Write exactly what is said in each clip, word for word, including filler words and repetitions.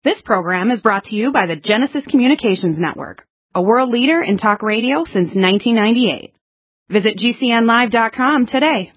This program is brought to you by the Genesis Communications Network, a world leader in talk radio since nineteen ninety-eight. Visit G C N live dot com today.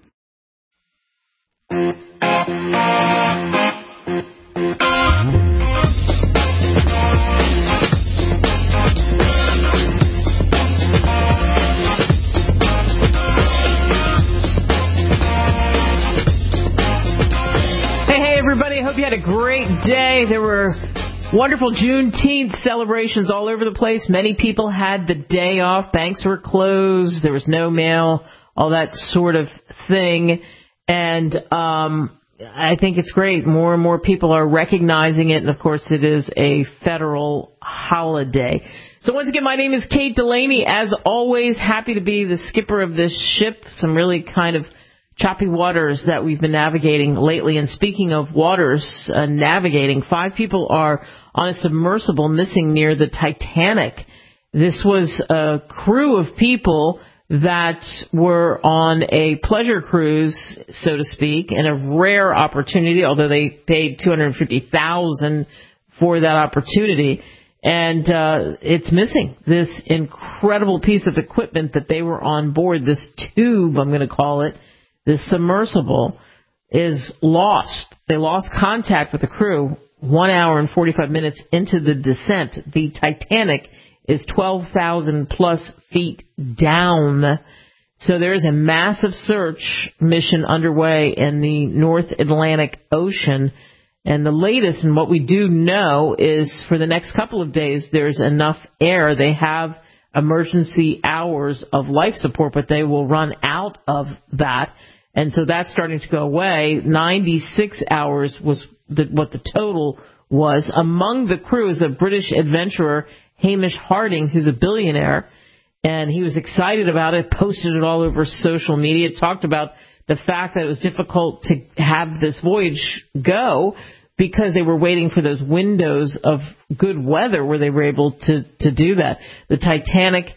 Everybody, I hope you had a great day. There were wonderful Juneteenth celebrations all over the place. Many people had the day off. Banks were closed. There was no mail, all that sort of thing. And um, I think it's great. More and more people are recognizing it. And, of course, it is a federal holiday. So once again, my name is Kate Delaney. As always, happy to be the skipper of this ship. Some really kind of choppy waters that we've been navigating lately. And speaking of waters uh, navigating, five people are on a submersible missing near the Titanic. This was a crew of people that were on a pleasure cruise, so to speak, and a rare opportunity, although they paid two hundred fifty thousand dollars for that opportunity. And uh, it's missing, this incredible piece of equipment that they were on board, this tube, I'm going to call it. This submersible is lost. They lost contact with the crew one hour and forty-five minutes into the descent. The Titanic is twelve thousand plus feet down. So there is a massive search mission underway in the North Atlantic Ocean. And the latest, and what we do know, is for the next couple of days, there's enough air. They have emergency hours of life support, but they will run out of that. And so that's starting to go away. ninety-six hours was the, what the total was. Among the crew is a British adventurer, Hamish Harding, who's a billionaire. And he was excited about it, posted it all over social media, talked about the fact that it was difficult to have this voyage go because they were waiting for those windows of good weather where they were able to, to do that. The Titanic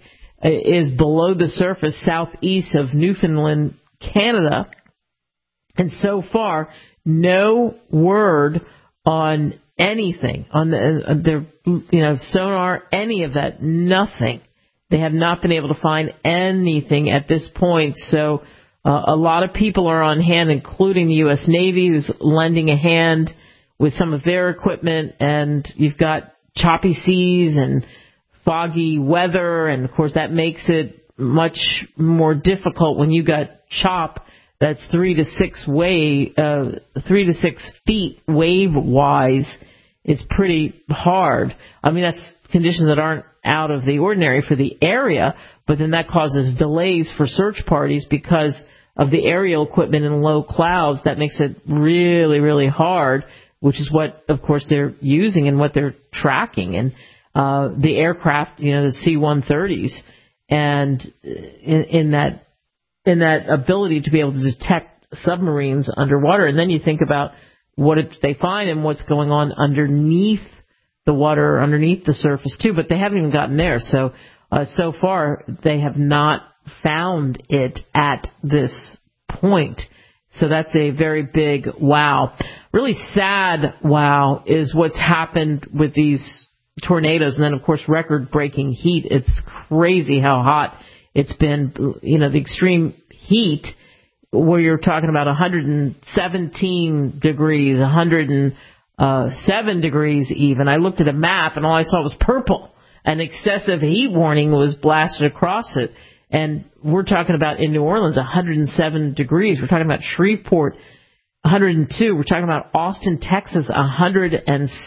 is below the surface southeast of Newfoundland, Canada, and so far, no word on anything, on the, uh, their, you know, sonar, any of that, nothing. They have not been able to find anything at this point, so uh, a lot of people are on hand, including the U S Navy, who's lending a hand with some of their equipment, and you've got choppy seas and foggy weather, and of course that makes it much more difficult when you got chop that's three to six way, uh, three to six feet wave wise. It's pretty hard. I mean, that's conditions that aren't out of the ordinary for the area, but then that causes delays for search parties because of the aerial equipment and low clouds. That makes it really, really hard, which is what, of course, they're using and what they're tracking. And uh, the aircraft, you know, the C one thirties. And in, in that in that ability to be able to detect submarines underwater. And then you think about what it, they find and what's going on underneath the water, underneath the surface, too. But they haven't even gotten there. So, uh, so far, they have not found it at this point. So that's a very big wow. Really sad wow is what's happened with these tornadoes, and then, of course, record-breaking heat. It's crazy how hot it's been. You know, the extreme heat where you're talking about one hundred seventeen degrees, one hundred seven degrees even. I looked at a map, and all I saw was purple. An excessive heat warning was blasted across it. And we're talking about in New Orleans, one hundred seven degrees. We're talking about Shreveport, one hundred two. We're talking about Austin, Texas, one hundred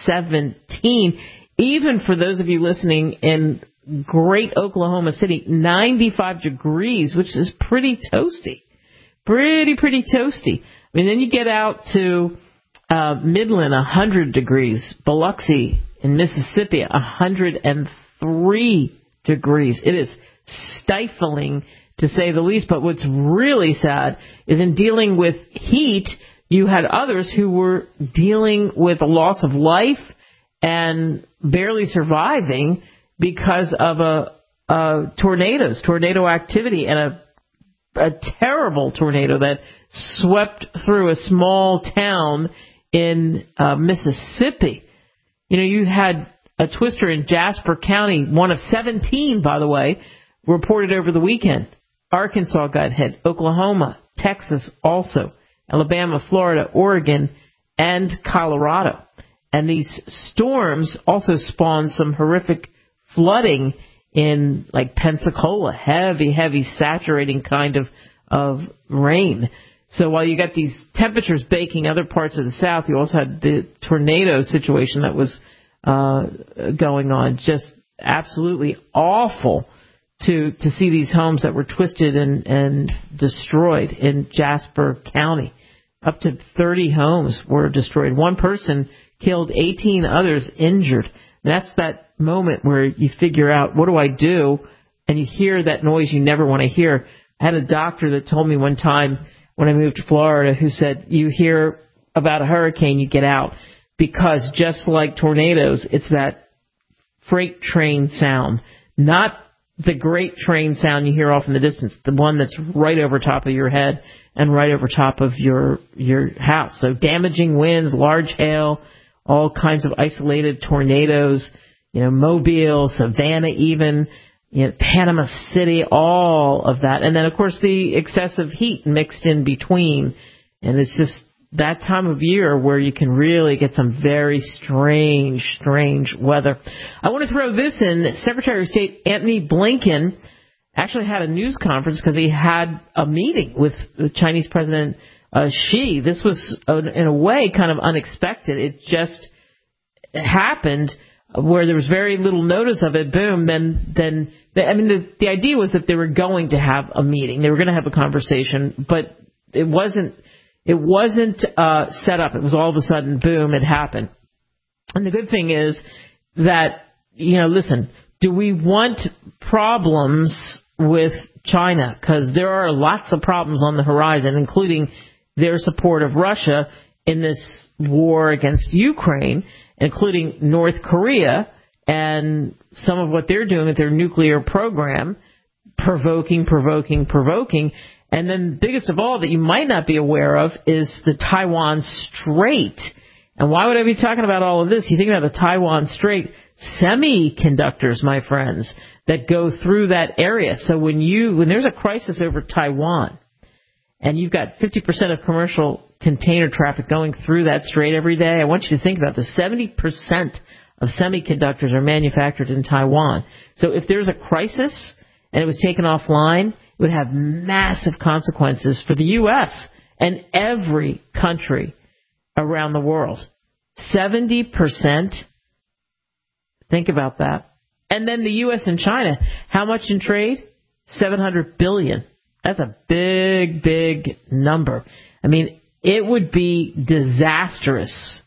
seventeen. Even for those of you listening in great Oklahoma City, ninety-five degrees, which is pretty toasty. Pretty, pretty toasty. I mean, then you get out to uh, Midland, one hundred degrees. Biloxi in Mississippi, one hundred three degrees. It is stifling, to say the least. But what's really sad is in dealing with heat, you had others who were dealing with a loss of life and barely surviving because of a, a tornadoes, tornado activity, and a, a terrible tornado that swept through a small town in uh, Mississippi. You know, you had a twister in Jasper County, one of seventeen, by the way, reported over the weekend. Arkansas got hit, Oklahoma, Texas also, Alabama, Florida, Oregon, and Colorado. And these storms also spawned some horrific flooding in, like, Pensacola, heavy, heavy, saturating kind of, of rain. So while you got these temperatures baking other parts of the South, you also had the tornado situation that was uh, going on. Just absolutely awful to to see these homes that were twisted and, and destroyed in Jasper County. Up to thirty homes were destroyed. One person killed, eighteen others injured. That's that moment where you figure out, what do I do? And you hear that noise you never want to hear. I had a doctor that told me one time when I moved to Florida who said, you hear about a hurricane, you get out. Because just like tornadoes, it's that freight train sound, not the great train sound you hear off in the distance, the one that's right over top of your head and right over top of your your house. So damaging winds, large hail, all kinds of isolated tornadoes, you know, Mobile, Savannah even, you know, Panama City, all of that. And then, of course, the excessive heat mixed in between. And it's just that time of year where you can really get some very strange, strange weather. I want to throw this in. Secretary of State Antony Blinken actually had a news conference because he had a meeting with the Chinese President uh, Xi. This was, uh, in a way, kind of unexpected. It just happened where there was very little notice of it. Boom. Then, then the, I mean, the, the idea was that they were going to have a meeting. They were going to have a conversation, but it wasn't. It wasn't uh, set up. It was all of a sudden, boom, it happened. And the good thing is that, you know, listen, do we want problems with China? Because there are lots of problems on the horizon, including their support of Russia in this war against Ukraine, including North Korea and some of what they're doing with their nuclear program, provoking, provoking, provoking. And then biggest of all that you might not be aware of is the Taiwan Strait. And why would I be talking about all of this? You think about the Taiwan Strait, semiconductors, my friends, that go through that area. So when you when there's a crisis over Taiwan and you've got fifty percent of commercial container traffic going through that strait every day, I want you to think about this. seventy percent of semiconductors are manufactured in Taiwan. So if there's a crisis and it was taken offline, it would have massive consequences for the U S and every country around the world. seventy percent. Think about that. And then the U S and China, how much in trade? seven hundred billion dollars. That's a big, big number. I mean, it would be disastrous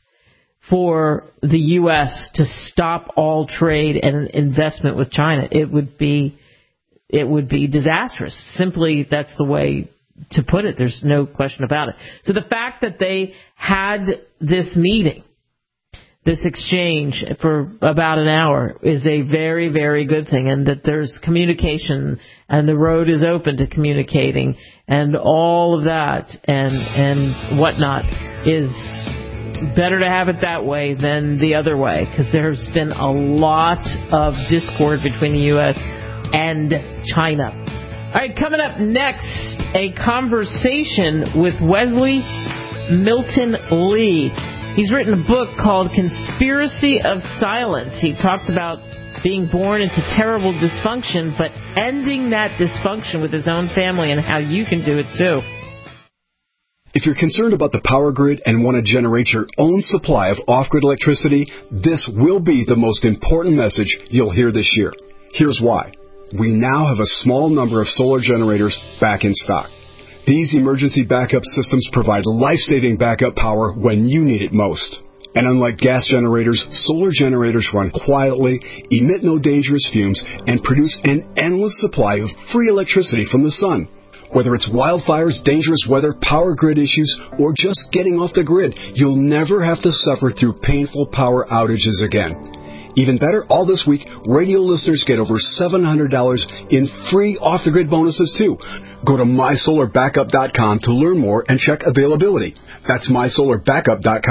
for the U S to stop all trade and investment with China. It would be It would be disastrous. Simply, that's the way to put it. There's no question about it. So the fact that they had this meeting, this exchange for about an hour is a very, very good thing, and that there's communication and the road is open to communicating and all of that and and whatnot is better to have it that way than the other way, because there's been a lot of discord between the U S and China. All right, coming up next, a conversation with Wesley Milton Lee. He's written a book called Conspiracy of Silence. He talks about being born into terrible dysfunction, but ending that dysfunction with his own family and how you can do it too. If you're concerned about the power grid and want to generate your own supply of off-grid electricity, this will be the most important message you'll hear this year. Here's why. We now have a small number of solar generators back in stock. These emergency backup systems provide life-saving backup power when you need it most. And unlike gas generators, solar generators run quietly, emit no dangerous fumes, and produce an endless supply of free electricity from the sun. Whether it's wildfires, dangerous weather, power grid issues, or just getting off the grid, you'll never have to suffer through painful power outages again. Even better, all this week, radio listeners get over seven hundred dollars in free off-the-grid bonuses, too. Go to my solar backup dot com to learn more and check availability. That's my solar backup dot com.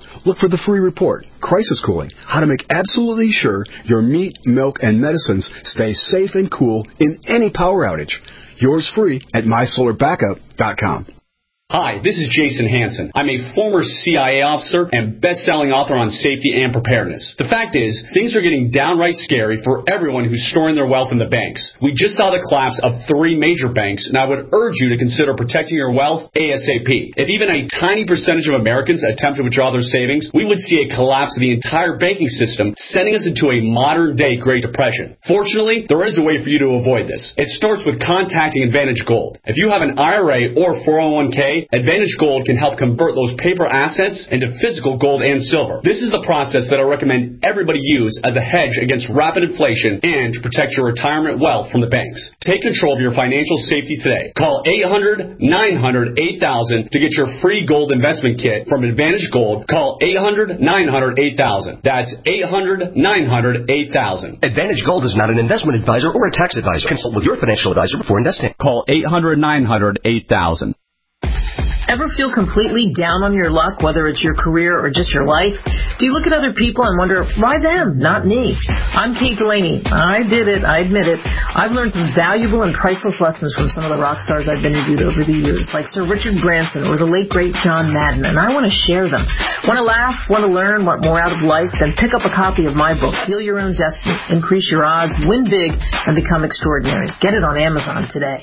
look for the free report, Crisis Cooling, how to make absolutely sure your meat, milk, and medicines stay safe and cool in any power outage. Yours free at my solar backup dot com. Hi, this is Jason Hansen. I'm a former C I A officer and best-selling author on safety and preparedness. The fact is, things are getting downright scary for everyone who's storing their wealth in the banks. We just saw the collapse of three major banks, and I would urge you to consider protecting your wealth ASAP. If even a tiny percentage of Americans attempt to withdraw their savings, we would see a collapse of the entire banking system, sending us into a modern-day Great Depression. Fortunately, there is a way for you to avoid this. It starts with contacting Advantage Gold. If you have an I R A or four oh one k, Advantage Gold can help convert those paper assets into physical gold and silver. This is the process that I recommend everybody use as a hedge against rapid inflation and to protect your retirement wealth from the banks. Take control of your financial safety today. Call eight hundred, nine hundred, eight thousand to get your free gold investment kit from Advantage Gold. Call eight hundred, nine hundred, eight thousand. That's eight hundred, nine hundred, eight thousand. Advantage Gold is not an investment advisor or a tax advisor. Consult with your financial advisor before investing. Call eight hundred, nine hundred, eight thousand. Ever feel completely down on your luck, whether it's your career or just your life? Do you look at other people and wonder, why them, not me? I'm Kate Delaney. I did it. I admit it. I've learned some valuable and priceless lessons from some of the rock stars I've interviewed over the years, like Sir Richard Branson or the late, great John Madden, and I want to share them. Want to laugh? Want to learn? Want more out of life? Then pick up a copy of my book, Deal Your Own Destiny, Increase Your Odds, Win Big, and Become Extraordinary. Get it on Amazon today.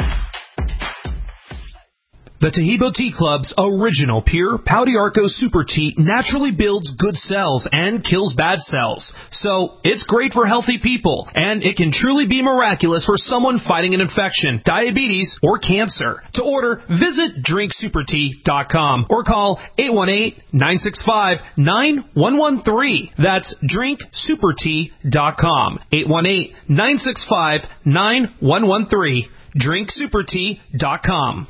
The Taheebo Tea Club's original pure Pau d'Arco Super Tea naturally builds good cells and kills bad cells. So it's great for healthy people, and it can truly be miraculous for someone fighting an infection, diabetes, or cancer. To order, visit drink super tea dot com or call eight one eight, nine six five, nine one one three. That's drink super tea dot com. eight one eight, nine six five, nine one one three. drink super tea dot com.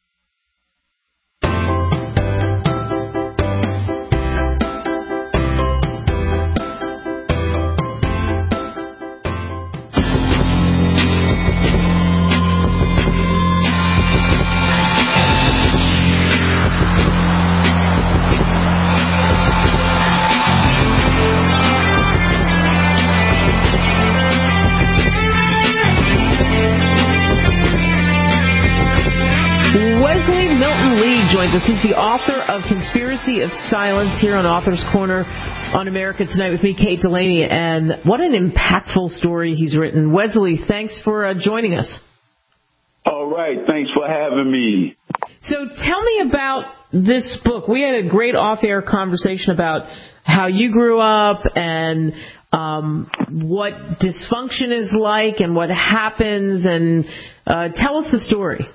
This is the author of Conspiracy of Silence here on Author's Corner on America Tonight with me, Kate Delaney. And what an impactful story he's written. Wesley, thanks for uh, joining us. All right. Thanks for having me. So tell me about this book. We had a great off-air conversation about how you grew up and um, what dysfunction is like and what happens. And uh, tell us the story.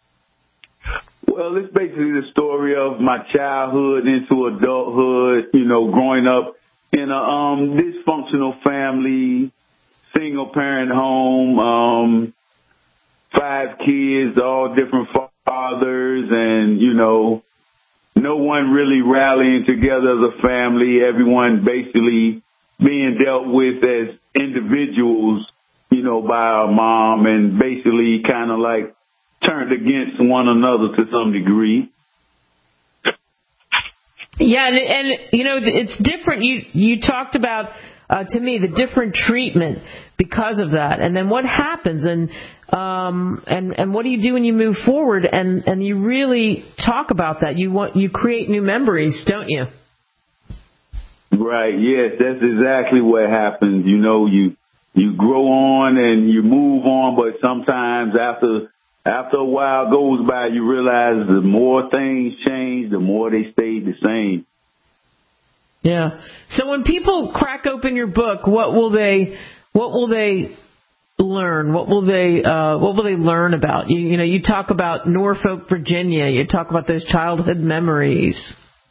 Well, it's basically the story of my childhood into adulthood, you know, growing up in a um, dysfunctional family, single-parent home, um, five kids, all different fathers, and, you know, no one really rallying together as a family, everyone basically being dealt with as individuals, you know, by our mom, and basically kind of like turned against one another to some degree. Yeah, and, and you know, it's different. You you talked about, uh, to me, the different treatment because of that, and then what happens, and um, and and what do you do when you move forward, and, and you really talk about that. You want you create new memories, don't you? Right. Yes, that's exactly what happens. You know, you you grow on and you move on, but sometimes after. After a while goes by, you realize the more things change, the more they stay the same. Yeah. So when people crack open your book, what will they, what will they learn? What will they, uh, what will they learn about? You, you know, you talk about Norfolk, Virginia. You talk about those childhood memories.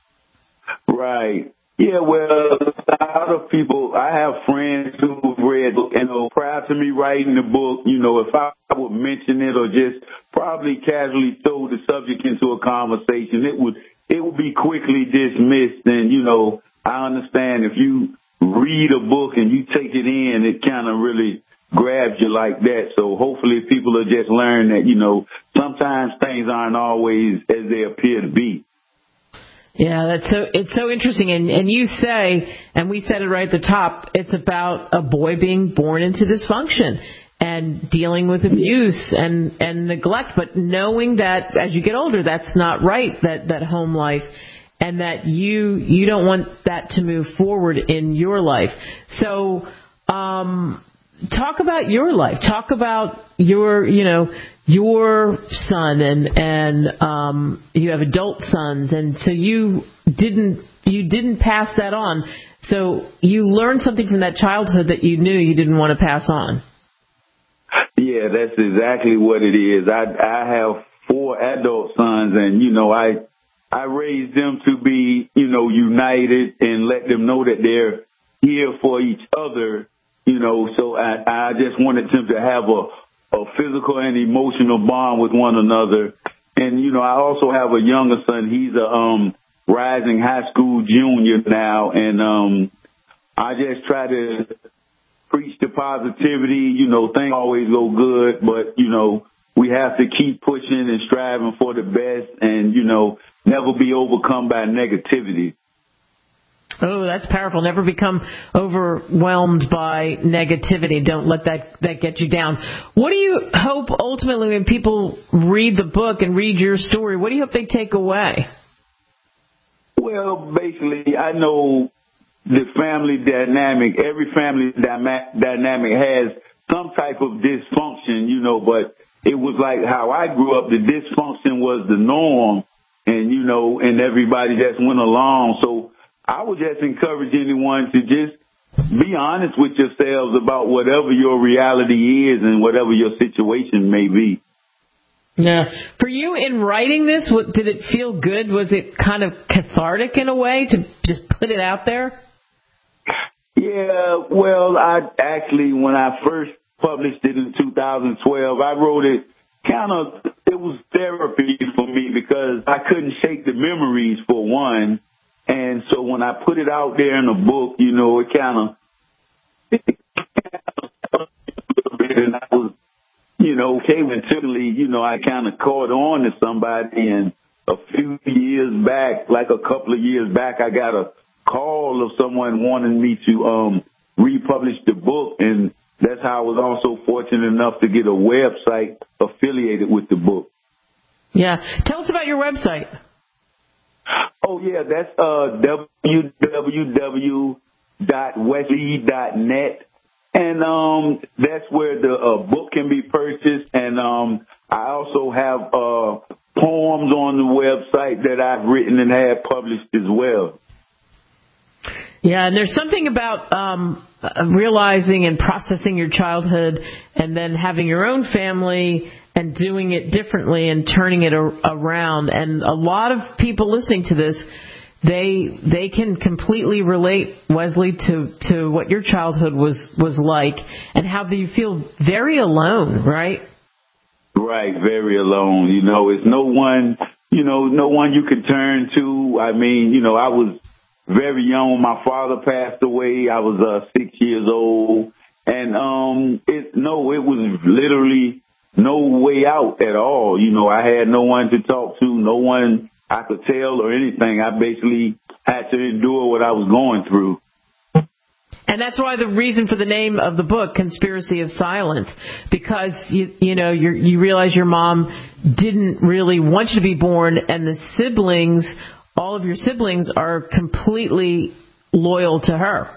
Right. Yeah, well, a lot of people, I have friends who've read, you know, prior to me writing the book, you know, if I would mention it or just probably casually throw the subject into a conversation, it would, it would be quickly dismissed. And, you know, I understand if you read a book and you take it in, it kind of really grabs you like that. So hopefully people will just learn that, you know, sometimes things aren't always as they appear to be. Yeah, that's so it's so interesting. And, and you say, and we said it right at the top, it's about a boy being born into dysfunction and dealing with abuse and, and neglect, but knowing that as you get older, that's not right, that, that home life, and that you you don't want that to move forward in your life. So um, talk about your life. Talk about your, you know, your son, and and um, you have adult sons, and so you didn't you didn't pass that on. So you learned something from that childhood that you knew you didn't want to pass on. Yeah, that's exactly what it is. I I have four adult sons, and you know I I raised them to be, you know, united and let them know that they're here for each other. You know, so I I just wanted them to have a a physical and emotional bond with one another. And, you know, I also have a younger son. He's a um, rising high school junior now. And um, I just try to preach the positivity. You know, things always go good, but, you know, we have to keep pushing and striving for the best and, you know, never be overcome by negativity. Oh, that's powerful. Never become overwhelmed by negativity. Don't let that, that get you down. What do you hope ultimately when people read the book and read your story, what do you hope they take away? Well, basically, I know the family dynamic, every family dynamic has some type of dysfunction, you know, but it was like how I grew up, the dysfunction was the norm, and, you know, and everybody just went along. So I would just encourage anyone to just be honest with yourselves about whatever your reality is and whatever your situation may be. Yeah. For you in writing this, what, did it feel good? Was it kind of cathartic in a way to just put it out there? Yeah, well, I actually, when I first published it in two thousand twelve, I wrote it kind of, it was therapy for me because I couldn't shake the memories for one. And so when I put it out there in a book, you know, it kind of, and I was, you know, eventually, you know, I kind of caught on to somebody, and a few years back, like a couple of years back, I got a call of someone wanting me to um, republish the book, and that's how I was also fortunate enough to get a website affiliated with the book. Yeah. Tell us about your website. Oh, yeah, that's uh, w w w dot wesley dot net. And um, that's where the uh, book can be purchased. And um, I also have uh, poems on the website that I've written and had published as well. Yeah, and there's something about um, realizing and processing your childhood and then having your own family and doing it differently and turning it a- around. And a lot of people listening to this, they they can completely relate, Wesley, to, to what your childhood was, was like and how you feel very alone, right? Right, very alone. You know, it's no one, you know, no one you can turn to. I mean, you know, I was very young when my father passed away. I was uh, six years old. And, um, it, no, it was literally no way out at all. You know, I had no one to talk to, no one I could tell or anything. I basically had to endure what I was going through. And that's why the reason for the name of the book, Conspiracy of Silence, because, you, you know, you you realize your mom didn't really want you to be born, and the siblings, all of your siblings are completely loyal to her.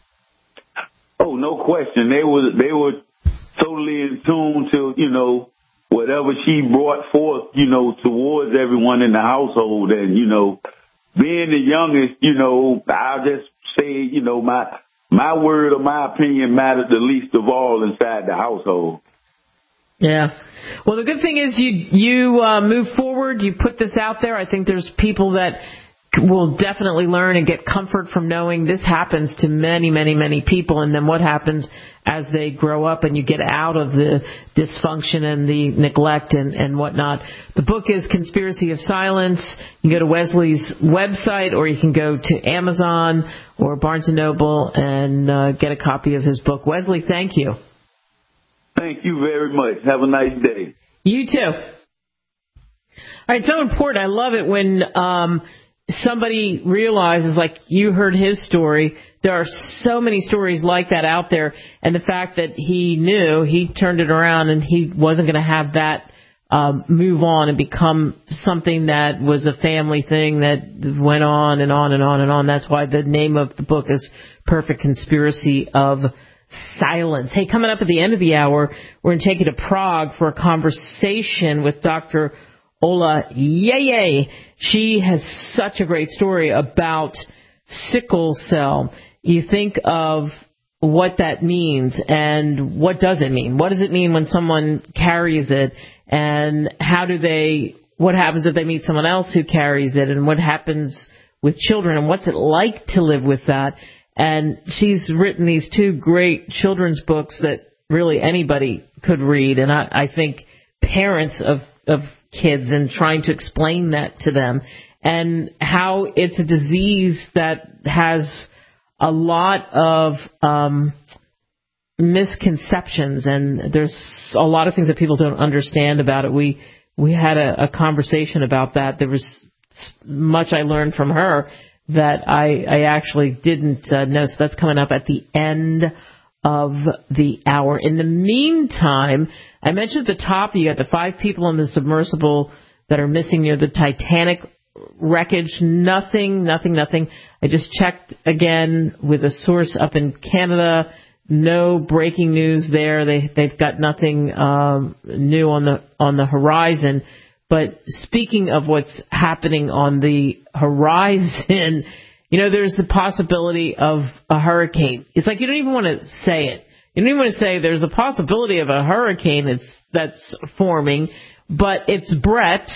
Oh, no question. They were, they were totally in tune to, you know, whatever she brought forth, you know, towards everyone in the household. And, you know, being the youngest, you know, I'll just say, you know, my my word or my opinion mattered the least of all inside the household. Yeah. Well, the good thing is you you uh, move forward. You put this out there. I think there's people that will definitely learn and get comfort from knowing this happens to many, many, many people. And then what happens as they grow up and you get out of the dysfunction and the neglect and, and whatnot. The book is Conspiracy of Silence. You can go to Wesley's website, or you can go to Amazon or Barnes and Noble and uh, get a copy of his book. Wesley, thank you. Thank you very much. Have a nice day. You too. All right, so important. I love it when um, somebody realizes, like you heard his story, there are so many stories like that out there, and the fact that he knew, he turned it around and he wasn't going to have that um, move on and become something that was a family thing that went on and on and on and on. That's why the name of the book is Perfect Conspiracy of Silence. Hey, coming up at the end of the hour, we're going to take you to Prague for a conversation with Doctor Ola Yeye. She has such a great story about sickle cell. You think of what that means and what does it mean? What does it mean when someone carries it, and how do they, what happens if they meet someone else who carries it, and what happens with children, and what's it like to live with that? And she's written these two great children's books that really anybody could read, and I, I think parents of, of kids, and trying to explain that to them, and how it's a disease that has a lot of um, misconceptions, and there's a lot of things that people don't understand about it. We we had a, a conversation about that. There was much I learned from her that I, I actually didn't uh, know, so that's coming up at the end of the hour. In the meantime, I mentioned at the top, you got the five people on the submersible that are missing near the Titanic wreckage. Nothing, nothing, nothing. I just checked again with a source up in Canada. No breaking news there. They, they've got nothing um, new on the on the horizon. But speaking of what's happening on the horizon, you know, there's the possibility of a hurricane. It's like you don't even want to say it. You don't even want to say there's a possibility of a hurricane that's, that's forming, but it's Brett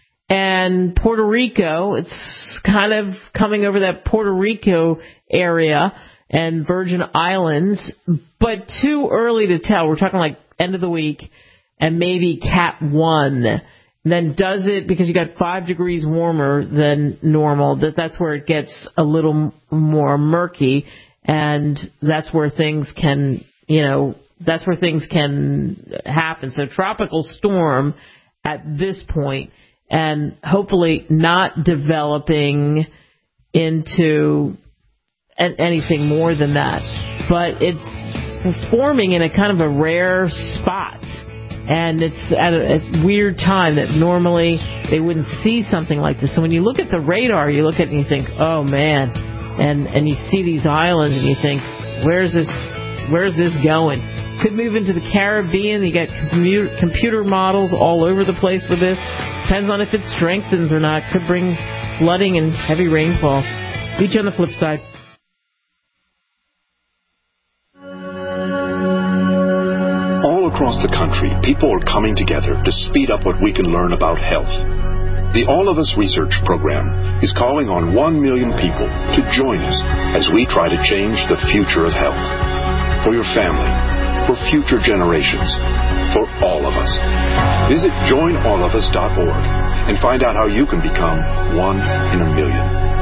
and Puerto Rico. It's kind of coming over that Puerto Rico area and Virgin Islands, but too early to tell. We're talking like end of the week and maybe Cat one. Then does it, because you got five degrees warmer than normal, that that's where it gets a little more murky, and that's where things can, you know, that's where things can happen. So tropical storm at this point, and hopefully not developing into anything more than that. But it's forming in a kind of a rare spot. And it's at a, a weird time that normally they wouldn't see something like this. So when you look at the radar, you look at it and you think, oh, man. And and you see these islands and you think, where's this where's this going? Could move into the Caribbean. You got computer, computer models all over the place with this. Depends on if it strengthens or not. Could bring flooding and heavy rainfall. Meet you on the flip side. Across the country, people are coming together to speed up what we can learn about health. The All of Us Research Program is calling on one million people to join us as we try to change the future of health. For your family, for future generations, for all of us. Visit join all of us dot org and find out how you can become one in a million.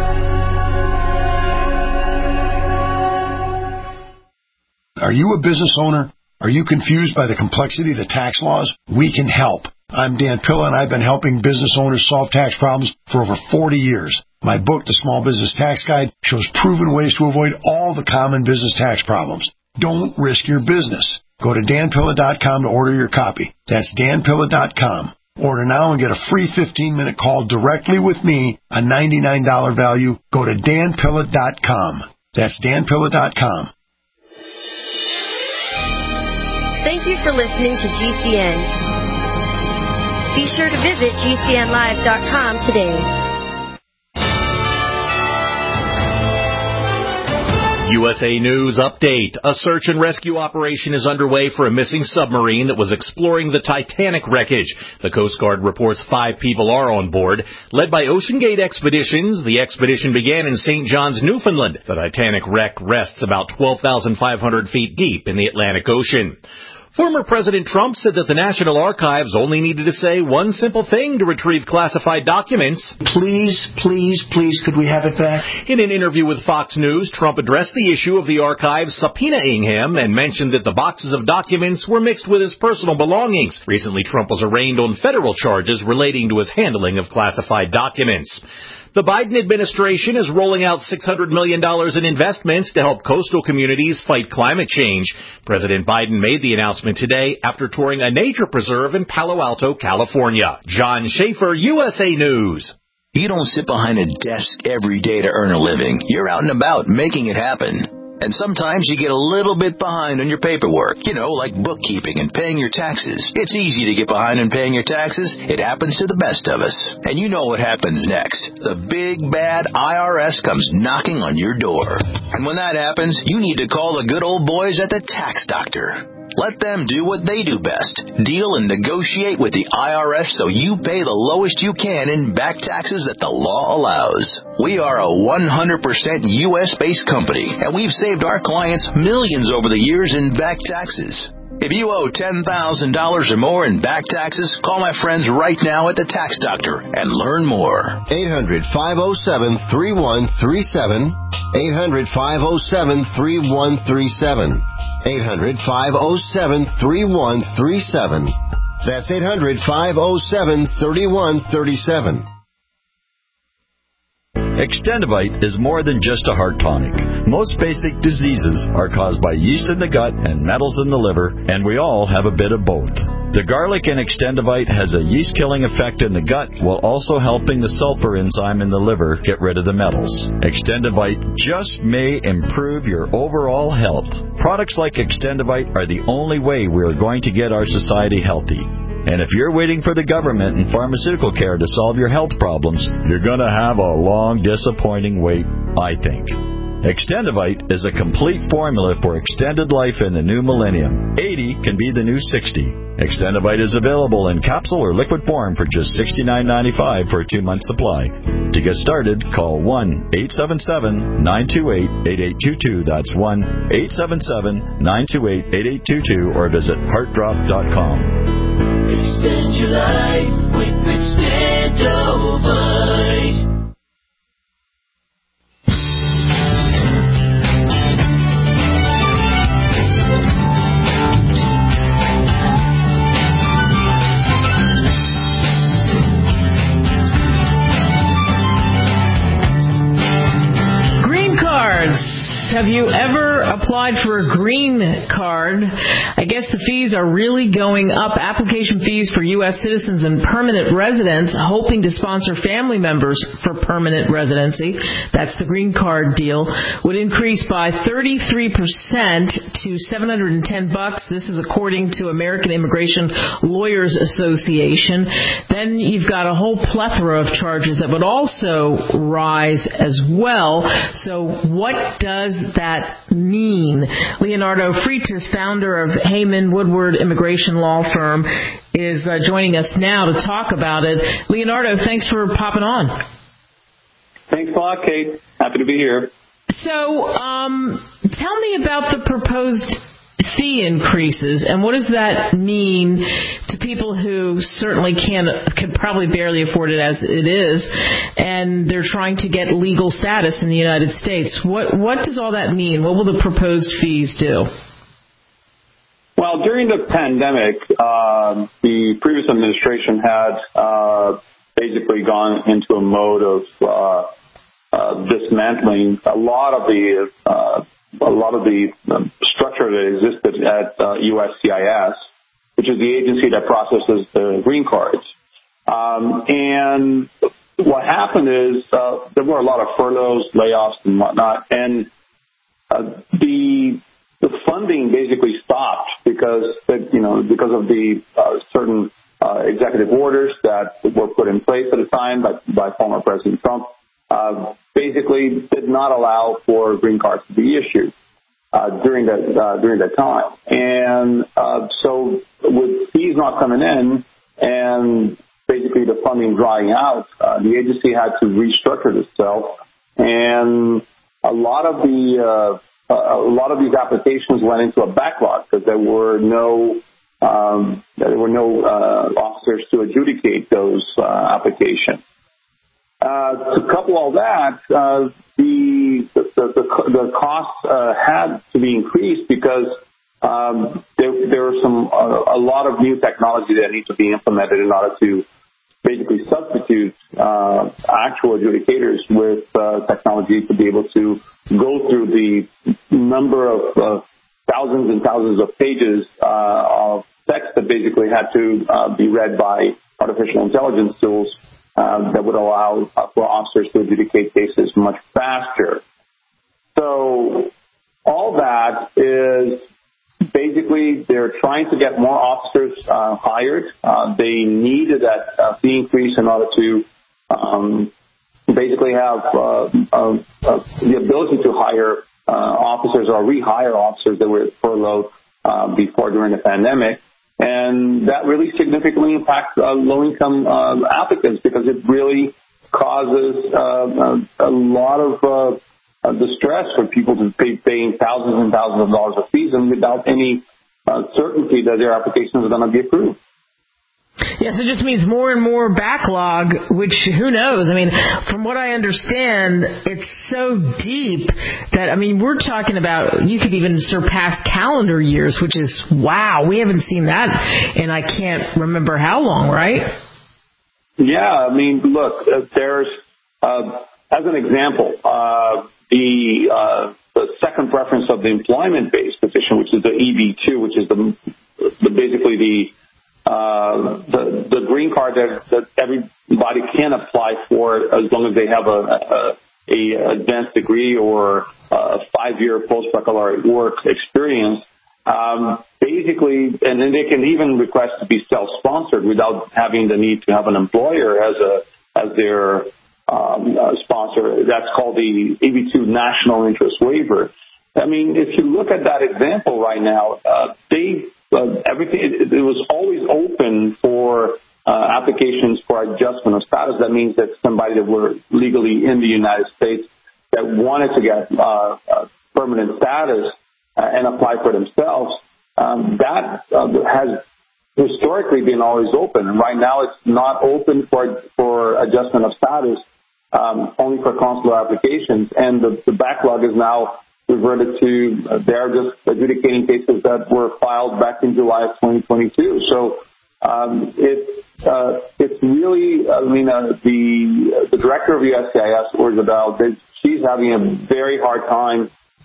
Are you a business owner? Are you confused by the complexity of the tax laws? We can help. I'm Dan Pilla, and I've been helping business owners solve tax problems for over forty years. My book, The Small Business Tax Guide, shows proven ways to avoid all the common business tax problems. Don't risk your business. Go to dan pilla dot com to order your copy. That's dan pilla dot com. Order now and get a free fifteen-minute call directly with me, a ninety-nine dollars value. Go to dan pilla dot com. That's dan pilla dot com. Thank you for listening to G C N. Be sure to visit G C N live dot com today. U S A News Update. A search and rescue operation is underway for a missing submarine that was exploring the Titanic wreckage. The Coast Guard reports five people are on board. Led by Ocean Gate Expeditions, the expedition began in Saint John's, Newfoundland. The Titanic wreck rests about twelve thousand five hundred feet deep in the Atlantic Ocean. Former President Trump said that the National Archives only needed to say one simple thing to retrieve classified documents. Please, please, please, could we have it back? In an interview with Fox News, Trump addressed the issue of the archives subpoenaing him and mentioned that the boxes of documents were mixed with his personal belongings. Recently, Trump was arraigned on federal charges relating to his handling of classified documents. The Biden administration is rolling out six hundred million dollars in investments to help coastal communities fight climate change. President Biden made the announcement today after touring a nature preserve in Palo Alto, California. John Schaefer, U S A News. You don't sit behind a desk every day to earn a living. You're out and about making it happen. And sometimes you get a little bit behind on your paperwork, you know, like bookkeeping and paying your taxes. It's easy to get behind on paying your taxes. It happens to the best of us. And you know what happens next. The big, bad I R S comes knocking on your door. And when that happens, you need to call the good old boys at the Tax Doctor. Let them do what they do best. Deal and negotiate with the I R S so you pay the lowest you can in back taxes that the law allows. We are a one hundred percent U S-based company, and we've saved our clients millions over the years in back taxes. If you owe ten thousand dollars or more in back taxes, call my friends right now at the Tax Doctor and learn more. eight hundred, five oh seven, three one three seven. eight hundred, five oh seven, three one three seven. eight hundred, five oh seven, three one three seven. That's eight hundred, five oh seven, three one three seven. Extendivite is more than just a heart tonic. Most basic diseases are caused by yeast in the gut and metals in the liver, and we all have a bit of both. The garlic in Extendivite has a yeast-killing effect in the gut while also helping the sulfur enzyme in the liver get rid of the metals. Extendivite just may improve your overall health. Products like Extendivite are the only way we are going to get our society healthy. And if you're waiting for the government and pharmaceutical care to solve your health problems, you're going to have a long, disappointing wait, I think. Extendivite is a complete formula for extended life in the new millennium. eighty can be the new sixty. Extendivite is available in capsule or liquid form for just sixty-nine ninety-five for a two-month supply. To get started, call one eight seven seven, nine two eight, eight eight two two. That's one eight seven seven, nine two eight, eight eight two two or visit heart drop dot com. Extend your life with Extendivite. Green cards. Have you ever applied for a green card? I guess the fees are really going up. Application fees for U S citizens and permanent residents hoping to sponsor family members for permanent residency, that's the green card deal, would increase by thirty-three percent to seven hundred ten bucks. This is according to American Immigration Lawyers Association. Then you've got a whole plethora of charges that would also rise as well. So what does that mean? Leonardo Freitas, founder of Heyman Woodward Immigration Law Firm, is uh, joining us now to talk about it. Leonardo, thanks for popping on. Thanks a lot, Kate. Happy to be here. So, um, tell me about the proposed fee increases, and what does that mean to people who certainly can could probably barely afford it as it is, and they're trying to get legal status in the United States? What what does all that mean? What will the proposed fees do? Well, during the pandemic, uh, the previous administration had uh, basically gone into a mode of uh, uh, dismantling a lot of the uh, a lot of the um, structure that existed at uh, U S C I S, which is the agency that processes the green cards. Um, and what happened is uh, there were a lot of furloughs, layoffs, and whatnot, and uh, the the funding basically stopped because you know because of the uh, certain uh, executive orders that were put in place at the time by, by former President Trump. Uh, basically did not allow for green cards to be issued uh, during that uh, during that time, and uh, so with fees not coming in and basically the funding drying out, uh, the agency had to restructure itself, and a lot of the uh, a lot of these applications went into a backlog because there were no um, there were no uh, officers to adjudicate those uh, applications. Uh, to couple all that, uh, the, the, the, the costs uh, had to be increased because um, there, there were some uh, a lot of new technology that needs to be implemented in order to basically substitute uh, actual adjudicators with uh, technology to be able to go through the number of uh, thousands and thousands of pages uh, of text that basically had to uh, be read by artificial intelligence tools uh, that would allow uh, for officers to adjudicate cases much faster. So all that is basically they're trying to get more officers uh, hired. Uh, they needed that uh, fee increase in order to um, basically have uh, uh, uh, the ability to hire uh, officers or rehire officers that were furloughed uh, before during the pandemic. And that really significantly impacts uh, low-income uh, applicants because it really causes uh, a, a lot of uh, uh, distress for people to pay paying thousands and thousands of dollars of fees and without any uh, certainty that their applications are going to be approved. Yes, it just means more and more backlog, which who knows? I mean, from what I understand, it's so deep that, I mean, we're talking about you could even surpass calendar years, which is, wow, we haven't seen that and I can't remember how long, right? Yeah, I mean, look, uh, there's, uh, as an example, uh, the, uh, the second preference of the employment-based position, which is the E B two, which is the, the basically the Uh, the, the green card that, that everybody can apply for as long as they have a, a, a advanced degree or a five-year post-baccalaureate work experience. Um, basically, and then they can even request to be self-sponsored without having the need to have an employer as a as their um, uh, sponsor. That's called the E B two National Interest Waiver. I mean, if you look at that example right now, uh, they Uh, everything it, it was always open for uh, applications for adjustment of status. That means that somebody that were legally in the United States that wanted to get uh, uh, permanent status uh, and apply for themselves, um, that uh, has historically been always open. And right now it's not open for for adjustment of status, um, only for consular applications. And the, the backlog is now reverted to uh, they're just adjudicating cases that were filed back in July of twenty twenty-two. So um, it's uh, it's really, I mean, uh, the the director of U S C I S, Isabel, she's having a very hard time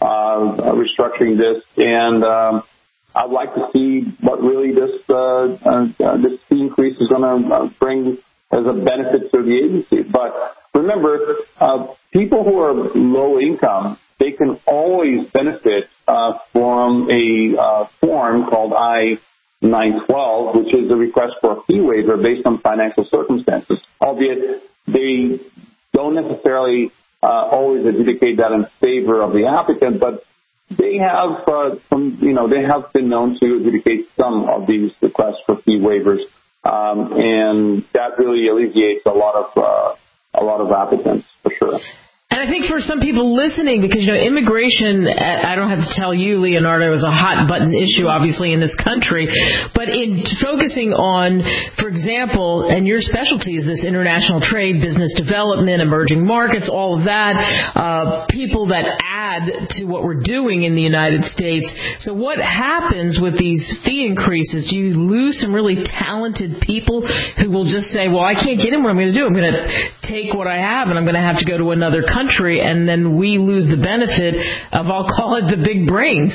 uh, restructuring this, and um, I'd like to see what really this uh, uh, this fee increase is going to uh, bring as a benefit to the agency. But remember, uh, people who are low income, they can always benefit uh, from a uh, form called I nine twelve, which is a request for a fee waiver based on financial circumstances, albeit they don't necessarily uh, always adjudicate that in favor of the applicant, but they have uh, some, you know, they have been known to adjudicate some of these requests for fee waivers, um, and that really alleviates a lot of uh, a lot of applicants for sure. And I think for some people listening, because, you know, immigration, I don't have to tell you, Leonardo, is a hot-button issue, obviously, in this country. But in focusing on, for example, and your specialty is this international trade, business development, emerging markets, all of that, uh, people that add to what we're doing in the United States. So what happens with these fee increases? Do you lose some really talented people who will just say, well, I can't get in what I'm going to do. I'm going to take what I have, and I'm going to have to go to another country. country, and then we lose the benefit of, I'll call it, the big brains.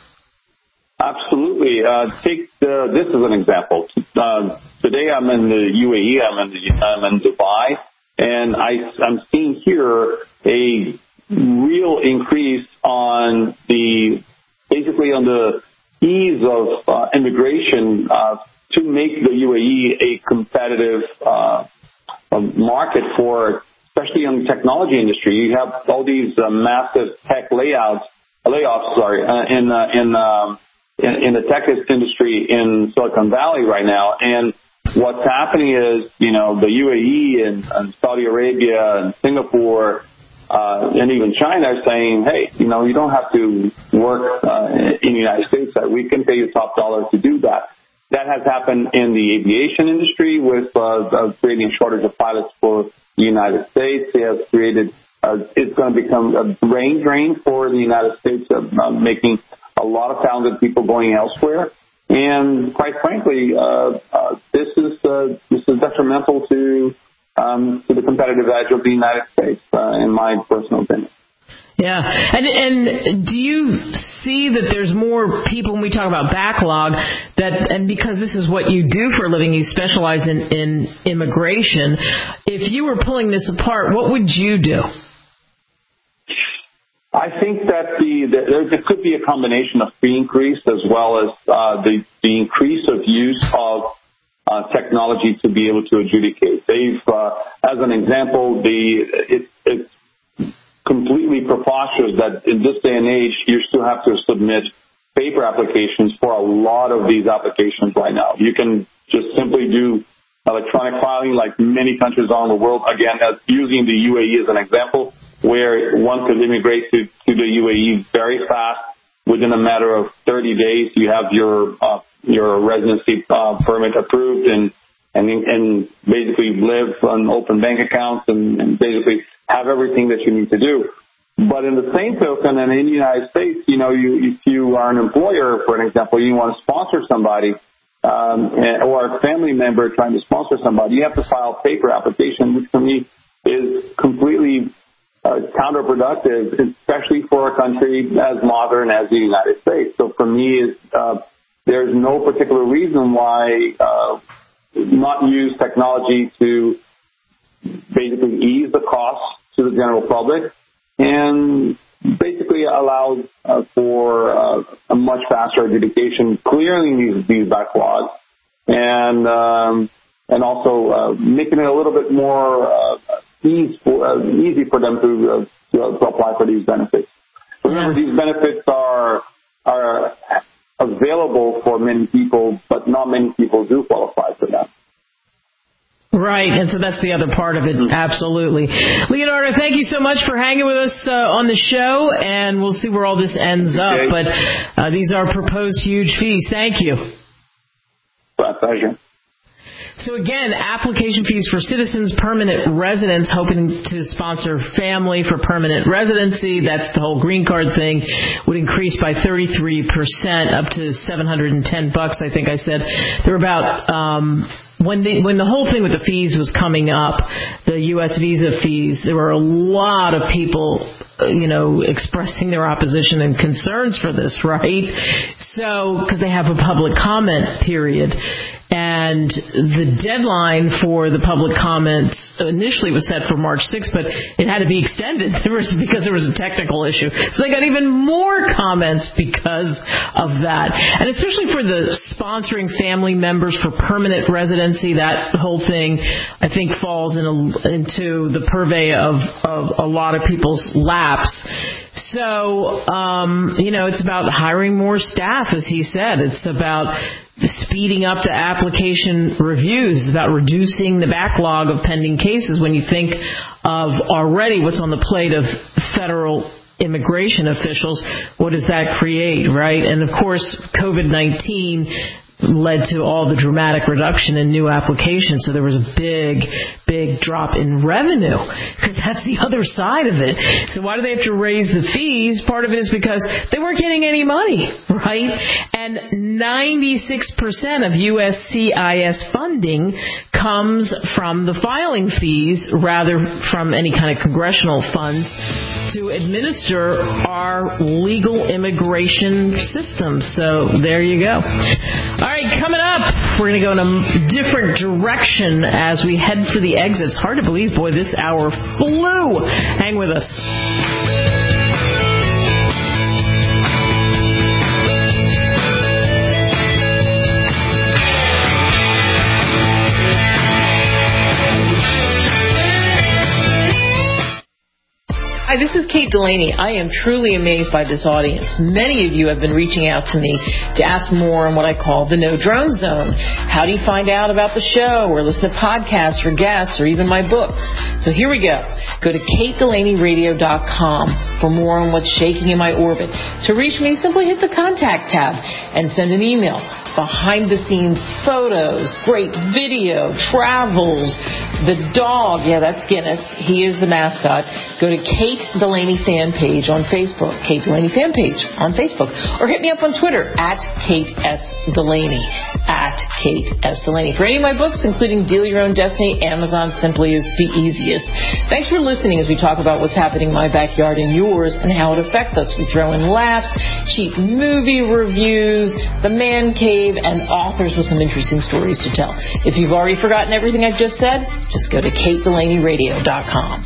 Absolutely. Uh, take the, this as an example. Uh, today I'm in the U A E, I'm in, the, I'm in Dubai, and I, I'm seeing here a real increase on the, basically on the ease of uh, immigration uh, to make the U A E a competitive uh, market for especially in the technology industry. You have all these uh, massive tech layouts, layoffs, sorry, uh, in, uh, in, um, in, in the tech industry in Silicon Valley right now. And what's happening is, you know, the U A E and, and Saudi Arabia and Singapore, uh, and even China are saying, hey, you know, you don't have to work, uh, in the United States. We can pay you top dollar to do that. That has happened in the aviation industry with, uh, creating a shortage of pilots for the United States. It has created, uh, it's going to become a brain drain for the United States, of uh, making a lot of talented people going elsewhere. And quite frankly, uh, uh, this is uh, this is detrimental to um, to the competitive edge of the United States, uh, in my personal opinion. Yeah, and and do you see that there's more people when we talk about backlog that, and because this is what you do for a living, you specialize in, in immigration. If you were pulling this apart, what would you do? I think that the, the there, there could be a combination of fee increase as well as uh, the the increase of use of uh, technology to be able to adjudicate. They've, uh, as an example, the it, it's completely preposterous that in this day and age you still have to submit paper applications for a lot of these applications right now. You can just simply do electronic filing like many countries around the world. Again, as using the U A E as an example, where one could immigrate to, to the U A E very fast. Within a matter of thirty days, you have your uh, your residency uh, permit approved and and and basically live on open bank accounts and, and basically have everything that you need to do. But in the same token, and in the United States, you know, you, if you are an employer, for an example, you want to sponsor somebody, um, or a family member trying to sponsor somebody, you have to file a paper application, which for me is completely uh, counterproductive, especially for a country as modern as the United States. So for me, it's, uh, there's no particular reason why uh, not use technology to basically ease the costs to the general public and basically allow uh, for uh, a much faster adjudication, clearing these, these backlogs, and um, and also uh, making it a little bit more uh, easy, for, uh, easy for them to, uh, to, to apply for these benefits. Remember, these benefits are are available for many people, but not many people do qualify for them. Right, and so that's the other part of it, absolutely. Leonardo, thank you so much for hanging with us uh, on the show, and we'll see where all this ends up. Okay. But uh, these are proposed huge fees. Thank you. My pleasure. So again, application fees for citizens, permanent residents hoping to sponsor family for permanent residency, that's the whole green card thing, would increase by thirty-three percent up to seven hundred ten bucks, I think I said. They're about... Um, When the, when the whole thing with the fees was coming up, the U S visa fees, there were a lot of people, you know, expressing their opposition and concerns for this, right? So, because they have a public comment period. And the deadline for the public comments initially was set for March sixth, but it had to be extended there was, because there was a technical issue. So they got even more comments because of that. And especially for the sponsoring family members for permanent residency, that whole thing, I think, falls in a, into the purvey of, of a lot of people's laps. So, um, you know, it's about hiring more staff, as he said. It's about speeding up the application reviews. It's about reducing the backlog of pending cases. When you think of already what's on the plate of federal immigration officials, what does that create, right? And, of course, COVID nineteen led to all the dramatic reduction in new applications. So there was a big, big drop in revenue because that's the other side of it. So why do they have to raise the fees? Part of it is because they weren't getting any money, right? And ninety-six percent of U S C I S funding comes from the filing fees rather from any kind of congressional funds to administer our legal immigration system. So there you go. All right, coming up, we're going to go in a different direction as we head for the exits. Hard to believe, boy, this hour flew. Hang with us. Hi, this is Kate Delaney. I am truly amazed by this audience. Many of you have been reaching out to me to ask more on what I call the No Drone Zone. How do you find out about the show or listen to podcasts or guests or even my books? So here we go. Go to kate delaney radio dot com for more on what's shaking in my orbit. To reach me, simply hit the contact tab and send an email. Behind the scenes photos, great video, travels, The dog, yeah, that's Guinness. He is the mascot. Go to Kate Delaney fan page on Facebook. Kate Delaney fan page on Facebook. Or hit me up on Twitter at Kate S. Delaney. At Kate S. Delaney. For any of my books, including Deal Your Own Destiny, Amazon simply is the easiest. Thanks for listening as we talk about what's happening in my backyard and yours and how it affects us. We throw in laughs, cheap movie reviews, the man cave, and authors with some interesting stories to tell. If you've already forgotten everything I've just said, just go to Kate Delaney Radio dot com.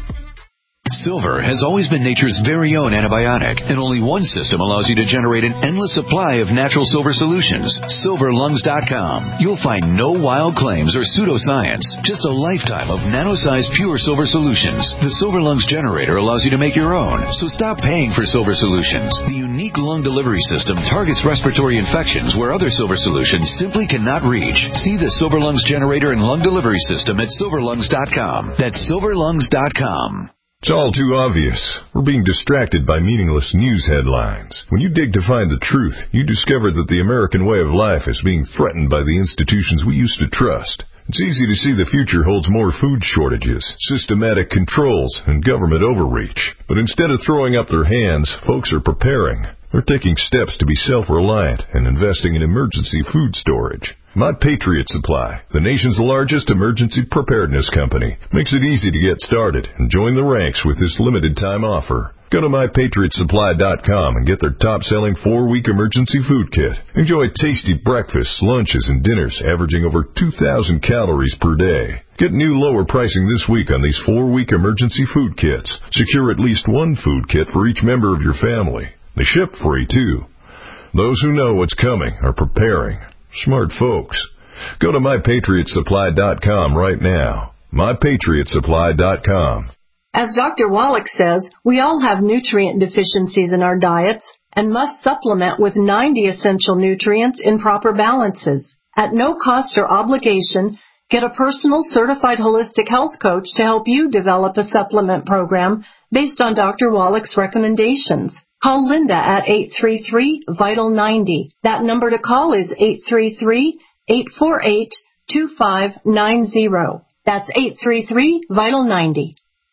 Silver has always been nature's very own antibiotic, and only one system allows you to generate an endless supply of natural silver solutions. silver lungs dot com. You'll find no wild claims or pseudoscience, just a lifetime of nano-sized pure silver solutions. The Silver Lungs generator allows you to make your own, so stop paying for silver solutions. The unique lung delivery system targets respiratory infections where other silver solutions simply cannot reach. See the Silver Lungs generator and lung delivery system at silver lungs dot com. That's silver lungs dot com. It's all too obvious. We're being distracted by meaningless news headlines. When you dig to find the truth, you discover that the American way of life is being threatened by the institutions we used to trust. It's easy to see the future holds more food shortages, systematic controls, and government overreach. But instead of throwing up their hands, folks are preparing. They're taking steps to be self-reliant and investing in emergency food storage. My Patriot Supply, the nation's largest emergency preparedness company, makes it easy to get started and join the ranks with this limited-time offer. Go to my patriot supply dot com and get their top-selling four-week emergency food kit. Enjoy tasty breakfasts, lunches, and dinners averaging over two thousand calories per day. Get new lower pricing this week on these four-week emergency food kits. Secure at least one food kit for each member of your family. They ship free, too. Those who know what's coming are preparing. Smart folks. Go to my patriot supply dot com right now. my patriot supply dot com. As Doctor Wallach says, we all have nutrient deficiencies in our diets and must supplement with ninety essential nutrients in proper balances. At no cost or obligation, get a personal certified holistic health coach to help you develop a supplement program based on Doctor Wallach's recommendations. Call Linda at eight three three, vital ninety. That number to call is eight three three, eight four eight, two five nine zero. That's eight three three, vital ninety.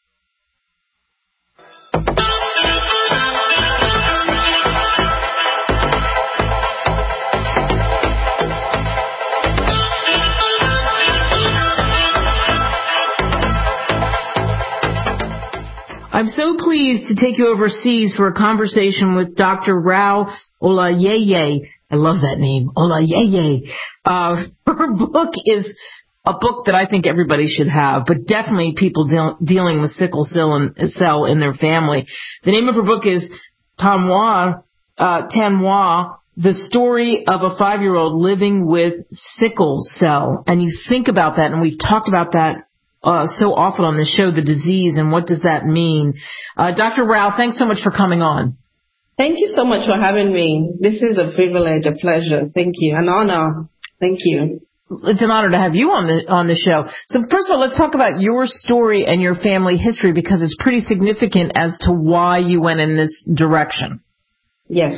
I'm so pleased to take you overseas for a conversation with Doctor Rao Olayeye. I love that name, Olayeye. Uh, her book is a book that I think everybody should have, but definitely people deal, dealing with sickle cell, and, cell in their family. The name of her book is Tanwa, uh, Tanwa, The Story of a Five-Year-Old Living with Sickle Cell. And you think about that, and we've talked about that Uh, so often on the show, the disease, and what does that mean? Uh, Doctor Rao, thanks so much for coming on. Thank you so much for having me. This is a privilege, a pleasure. Thank you. An honor. Thank you. It's an honor to have you on the on the show. So first of all, let's talk about your story and your family history, because it's pretty significant as to why you went in this direction. Yes.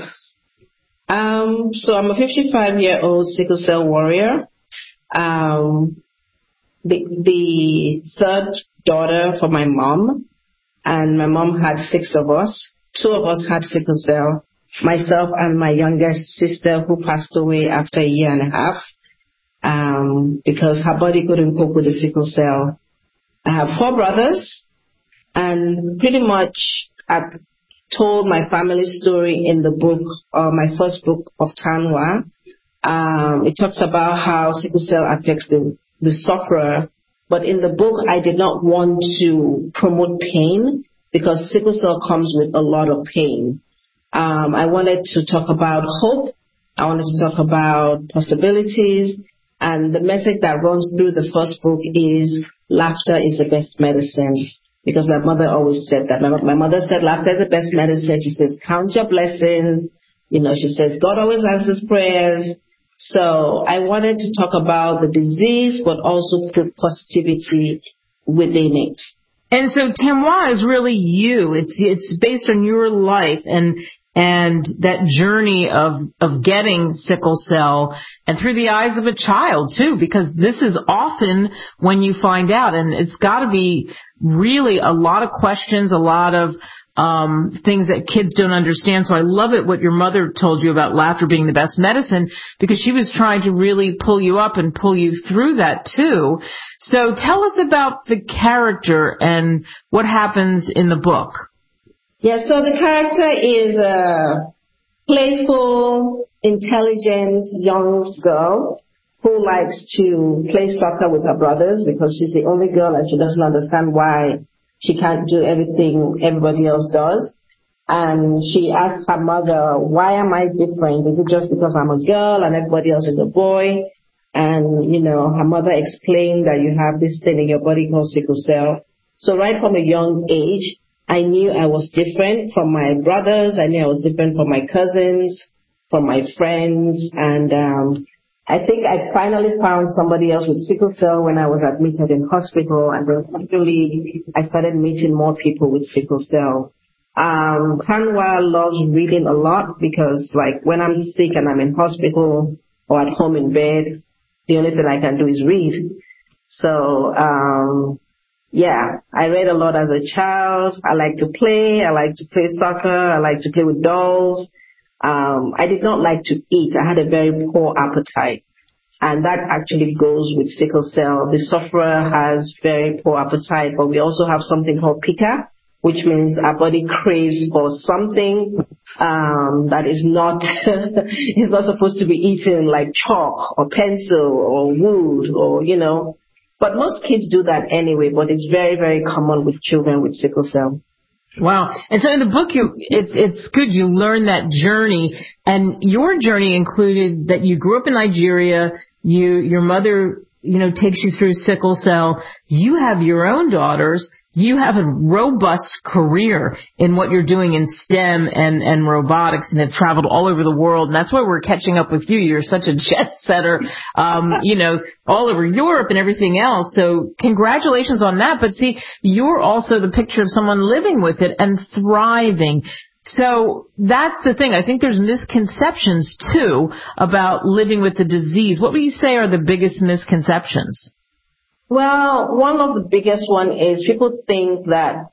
Um, so I'm a fifty-five-year-old sickle cell warrior. Um, The, the third daughter for my mom, and my mom had six of us. Two of us had sickle cell, myself and my youngest sister, who passed away after a year and a half um, because her body couldn't cope with the sickle cell. I have four brothers, and pretty much I told my family story in the book, uh, my first book of Tanwa. Um, it talks about how sickle cell affects the the sufferer, but in the book I did not want to promote pain, because sickle cell comes with a lot of pain. Um, I wanted to talk about hope. I wanted to talk about possibilities, and the message that runs through the first book is laughter is the best medicine, because my mother always said that. My, my mother said laughter is the best medicine. She says count your blessings. You know, she says God always answers prayers. So I wanted to talk about the disease, but also put positivity within it. And so Tanwa is really you. It's it's based on your life, and and that journey of, of getting sickle cell, and through the eyes of a child too, because this is often when you find out, and it's got to be really a lot of questions, a lot of um things that kids don't understand. So I love it what your mother told you about laughter being the best medicine, because she was trying to really pull you up and pull you through that too. So tell us about the character and what happens in the book. Yeah, so the character is a playful, intelligent young girl who likes to play soccer with her brothers because she's the only girl and she doesn't understand why she can't do everything everybody else does. And she asked her mother, why am I different? Is it just because I'm a girl and everybody else is a boy? And, you know, her mother explained that you have this thing in your body called sickle cell. So right from a young age, I knew I was different from my brothers. I knew I was different from my cousins, from my friends. And um, I think I finally found somebody else with sickle cell when I was admitted in hospital. And then actually I started meeting more people with sickle cell. Um, Kanwa loves reading a lot because, like, when I'm sick and I'm in hospital or at home in bed, the only thing I can do is read. So, um, yeah, I read a lot as a child. I like to play. I like to play soccer. I like to play with dolls. Um, I did not like to eat. I had a very poor appetite. And that actually goes with sickle cell. The sufferer has very poor appetite, but we also have something called pica, which means our body craves for something um, that is not is not supposed to be eaten, like chalk or pencil or wood or, you know. But most kids do that anyway, but it's very, very common with children with sickle cell. Wow. And so in the book, you, it's, it's good you learn that journey. And your journey included that you grew up in Nigeria, you, your mother, you know, takes you through sickle cell. You have your own daughters. You have a robust career in what you're doing in STEM and, and robotics, and have traveled all over the world. And that's why we're catching up with you. You're such a jet setter, um, you know, all over Europe and everything else. So congratulations on that. But see, you're also the picture of someone living with it and thriving. So that's the thing. I think there's misconceptions, too, about living with the disease. What would you say are the biggest misconceptions? Well, one of the biggest one is people think that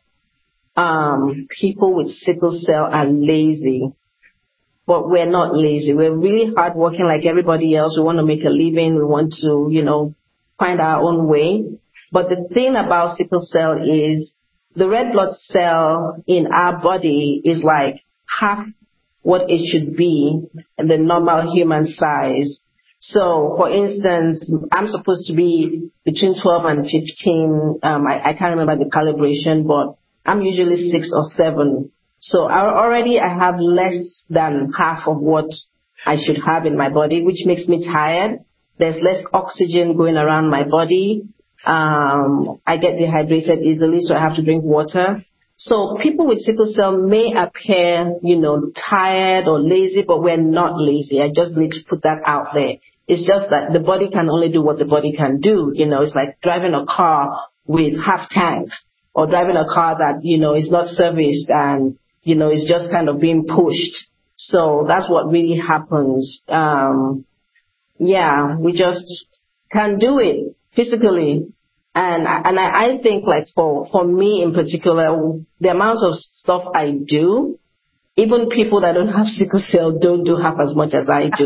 um, people with sickle cell are lazy, but we're not lazy. We're really hardworking like everybody else. We want to make a living. We want to, you know, find our own way. But the thing about sickle cell is the red blood cell in our body is like half what it should be in the normal human size. So, for instance, I'm supposed to be between twelve and fifteen. Um, I, I can't remember the calibration, but I'm usually six or seven. So I already I have less than half of what I should have in my body, which makes me tired. There's less oxygen going around my body. Um, I get dehydrated easily, so I have to drink water. So people with sickle cell may appear, you know, tired or lazy, but we're not lazy. I just need to put that out there. It's just that the body can only do what the body can do. You know, it's like driving a car with half tank or driving a car that, you know, is not serviced and, you know, is just kind of being pushed. So that's what really happens. Um, yeah, we just can't do it physically. And, and I, I think like for, for me in particular, the amount of stuff I do, even people that don't have sickle cell don't do half as much as I do.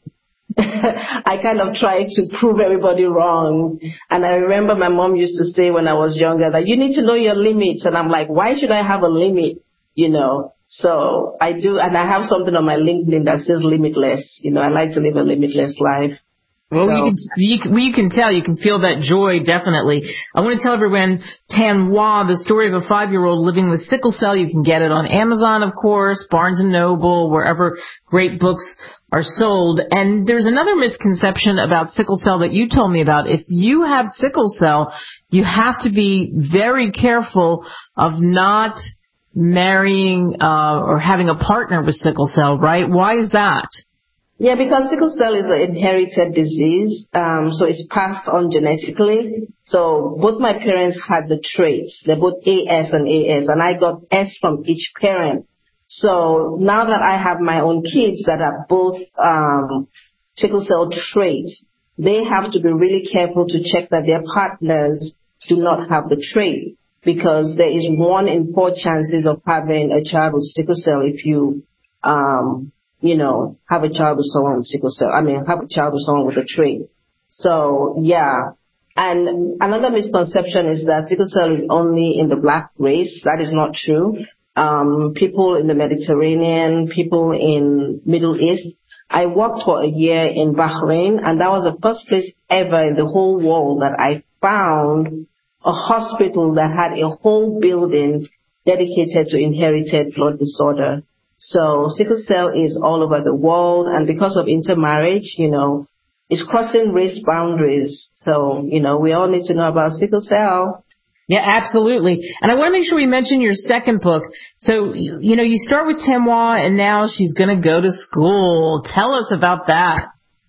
I kind of try to prove everybody wrong. And I remember my mom used to say when I was younger that you need to know your limits. And I'm like, why should I have a limit? You know, so I do. And I have something on my LinkedIn that says limitless. You know, I like to live a limitless life. Well, so. you, can, you, can, well, you can tell. You can feel that joy, definitely. I want to tell everyone, Tanwa, the story of a five-year-old living with sickle cell. You can get it on Amazon, of course, Barnes and Noble, wherever great books are sold. And there's another misconception about sickle cell that you told me about. If you have sickle cell, you have to be very careful of not marrying uh, or having a partner with sickle cell, right? Why is that? Yeah, because sickle cell is an inherited disease, um, so it's passed on genetically. So both my parents had the traits. They're both A S and A S, and I got S from each parent. So now that I have my own kids that are both um, sickle cell traits, they have to be really careful to check that their partners do not have the trait, because there is one in four chances of having a child with sickle cell if you, um, you know, have a child with someone with sickle cell. I mean, have a child with someone with a trait. So, yeah. And another misconception is that sickle cell is only in the black race. That is not true. Um, people in the Mediterranean, people in Middle East. I worked for a year in Bahrain, and that was the first place ever in the whole world that I found a hospital that had a whole building dedicated to inherited blood disorder. So sickle cell is all over the world, and because of intermarriage, you know, it's crossing race boundaries. So, you know, we all need to know about sickle cell. Yeah, absolutely. And I want to make sure we mention your second book. So, you know, you start with Tanwa, and now she's going to go to school. Tell us about that.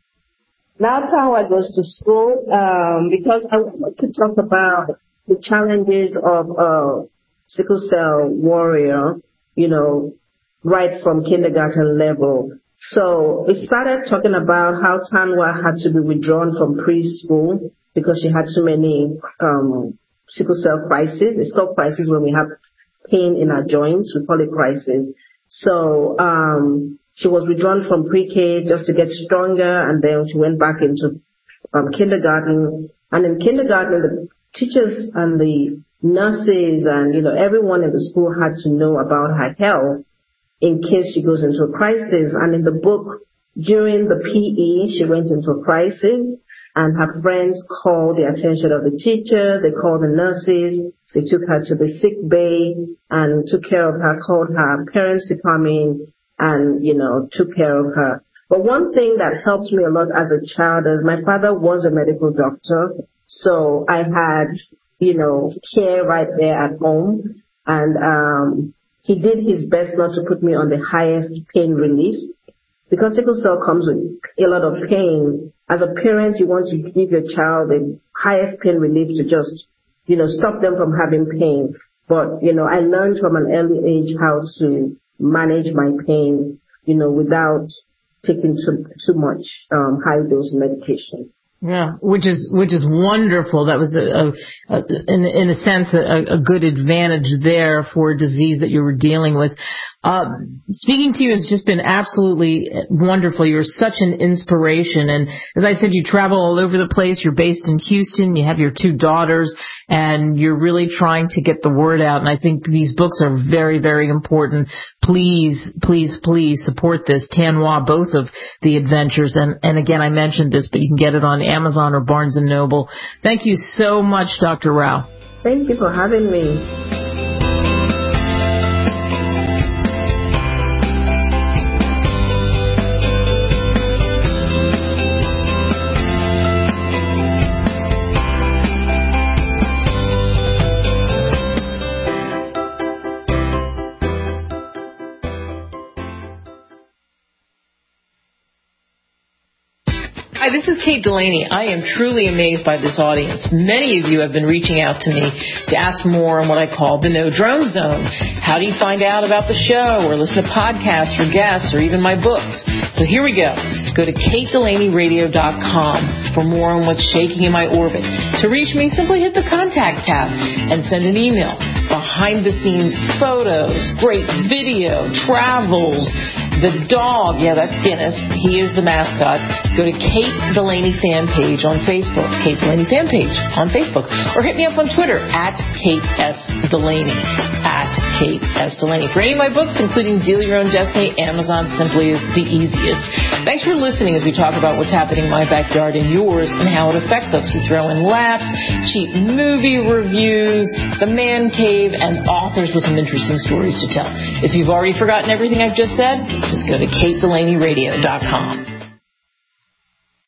Now Tanwa goes to school um, because I want to talk about the challenges of a sickle cell warrior, you know, right from kindergarten level. So we started talking about how Tanwa had to be withdrawn from preschool because she had too many um sickle cell crisis. It's called crisis when we have pain in our joints. We call it crisis. So um she was withdrawn from pre-K just to get stronger, and then she went back into um, kindergarten. And in kindergarten, the teachers and the nurses and, you know, everyone in the school had to know about her health in case she goes into a crisis. And in the book, during the P E, she went into a crisis, and her friends called the attention of the teacher. They called the nurses. They took her to the sick bay and took care of her, called her parents to come in and, you know, took care of her. But one thing that helped me a lot as a child is my father was a medical doctor. So I had, you know, care right there at home. And um he did his best not to put me on the highest pain relief, because sickle cell comes with a lot of pain. As a parent, you want to give your child the highest pain relief to just, you know, stop them from having pain. But, you know, I learned from an early age how to manage my pain, you know, without taking too, too much um, high dose medication. Yeah, which is which is wonderful. That was a, a, a in in a sense a, a good advantage there for a disease that you were dealing with. Uh, speaking to you has just been absolutely wonderful. You're such an inspiration, and as I said, you travel all over the place. You're based in Houston. You have your two daughters, and you're really trying to get the word out. And I think these books are very, very important. Please, please, please support this. Tanwa, both of the adventures, and and again, I mentioned this, but you can get it on Amazon or Barnes and Noble. Thank you so much, Doctor Rao. Thank you for having me. Hi, this is Kate Delaney. I am truly amazed by this audience. Many of you have been reaching out to me to ask more on what I call the No Drone Zone. How do you find out about the show or listen to podcasts or guests or even my books? So here we go. Go to kate delaney radio dot com for more on what's shaking in my orbit. To reach me, simply hit the contact tab and send an email. Behind the scenes photos, great video, travels, the dog, yeah, that's Guinness. He is the mascot. Go to Kate Delaney fan page on Facebook. Kate Delaney fan page on Facebook. Or hit me up on Twitter at Kate S. Delaney. At Kate S. Delaney. For any of my books, including Deal Your Own Destiny, Amazon simply is the easiest. Thanks for listening as we talk about what's happening in my backyard and yours and how it affects us. We throw in laughs, cheap movie reviews, the man cave, and authors with some interesting stories to tell. If you've already forgotten everything I've just said, just go to kate delaney radio dot com.